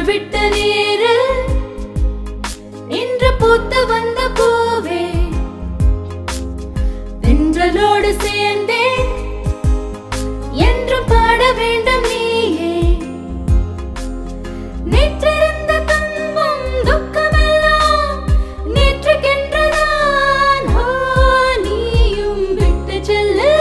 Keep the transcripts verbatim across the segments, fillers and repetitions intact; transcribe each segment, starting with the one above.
விட்ட நீரில் இன்று பூத்து வந்த பூவே தென்றலோடு சேர்ந்தே என்றும் பாட வேண்டும் நீயே. நேற்றிருந்த துன்பம் துக்கமெல்லாம் நேற்றுக்கென்றுதான் நீயும் விட்டு செல்லு.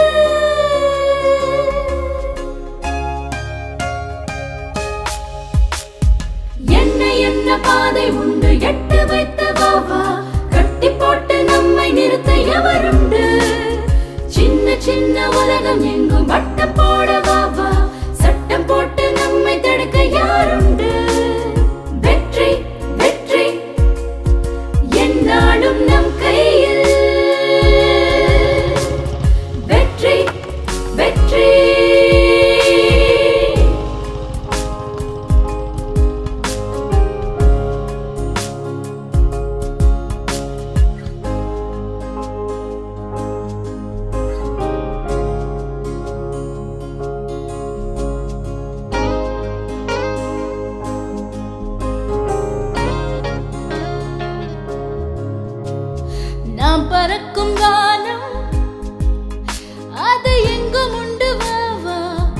என்ன என்ன பாதை உண்டு எட்டு வைத்த வாவா, கட்டி போட்டு நம்மை நிறுத்த எவருண்டு? சின்ன சின்ன உலகம் எங்கும் வட்டம் போட வாவா, சட்டம் போட்டு நம்மை தடுக்க யாருண்டு? வெற்றி வெற்றி என்னாலும் நம் கையில், வெற்றி வெற்றி. நாம் பறக்கும் வானம் அது எங்கும் உண்டு வாவா,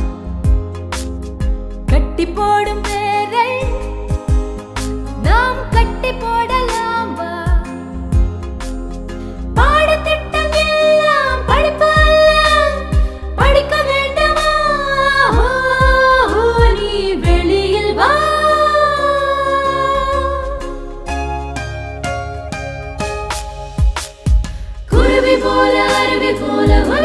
கட்டி போடும் பேரை நாம் கட்டி போடலாம் வா. பாடத்திட்டம் எல்லாம் படிப்பு படிக்க வேண்டுமா? நீ வெளியில் வா. குருவி போல அருவி போல